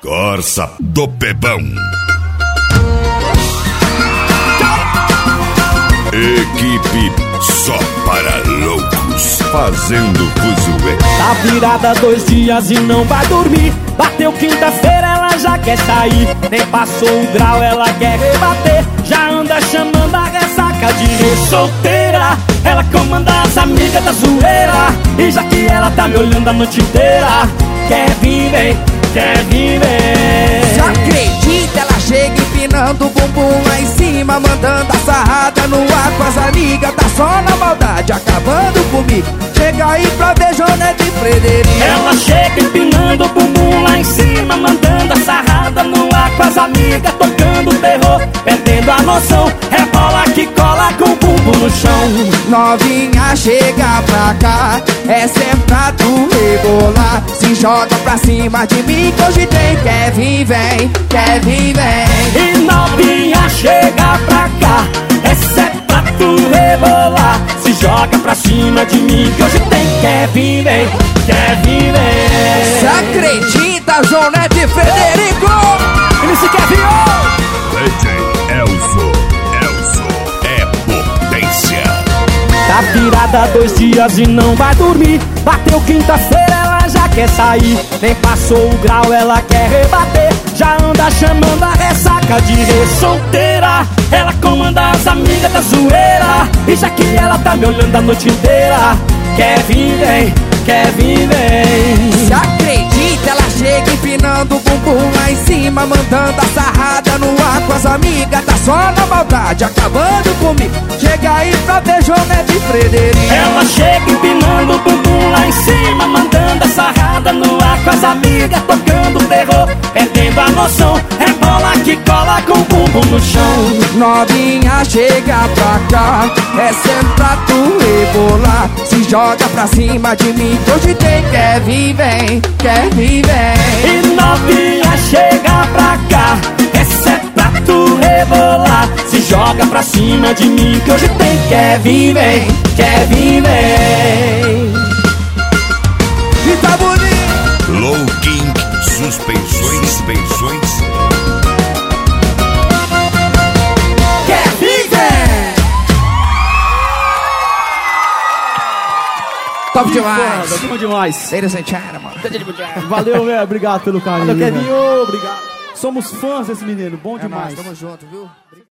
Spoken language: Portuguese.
Corsa do Pebão. Equipe só para loucos, fazendo fuzuê. Tá virada 2 dias e não vai dormir. Bateu quinta-feira, ela já quer sair. Nem passou o grau, ela quer rebater. Já anda chamando a ressaca de solteira. Ela comanda as amigas da zoeira. E já que ela tá me olhando a noite inteira, quer vir, vem, quer vir, vem. Você acredita? Ela chega empinando o bumbum lá em cima, mandando a sarrada no ar com as amigas. Tá só na maldade, acabando comigo. Chega aí pra ver Jonete e Frederico. Ela chega empinando o bumbum lá em cima, mandando a sarrada no ar com as amigas, tocando terror, perdendo a noção. Rebola que cola com o bumbum no chão. Novinha, chega pra cá, essa é pra tu rebolar. Se joga pra cima de mim que hoje tem. Quer vir, vem, quer vir, vem. E novinha, chega pra cá, essa é pra tu rebolar. Se joga pra cima de mim que hoje tem. Quer vir, vem, quer vir, vem. Você acredita, Jonete e Frederico? MC Kevin, DJ Elzo é potência. tá virada 2 dias e não vai dormir. Bateu quinta-feira, ela já quer sair. Nem passou o grau, ela quer rebater. Já anda chamando a ressaca de solteira. Ela comanda as amigas da zoeira. E já que ela tá me olhando a noite inteira, quer vir, vem, quer vir, vem. Se acredita? Ela chega empinando o bumbum lá em cima, mandando a sarrada no ar com as amigas. Tá só na maldade, acabando comigo. Chega aí pra ver Jonete e Frederico. Ela chega empinando o bumbum lá em cima, mandando a sarrada no ar com as amigas, tocando terror, perdendo a noção. Rebola que cola com o bumbum no chão. Novinha, chega pra cá, é sempre pra tu rebolar. Se joga pra cima de mim que hoje tem. Quer vir, vem, quer vir, vem. E novinha, chega pra cá, essa é pra tu rebolar. Se joga pra cima de mim que hoje tem. Quer vir, vem, quer vir, vem. E tá bonito. Low King Suspensões. Quer vir, vem. Top demais. Top demais. Ladies and gentlemen. Valeu, velho. Obrigado pelo carinho. Valeu, Kevin. Obrigado. Somos fãs desse menino. Bom É demais. nóis, tamo junto, viu?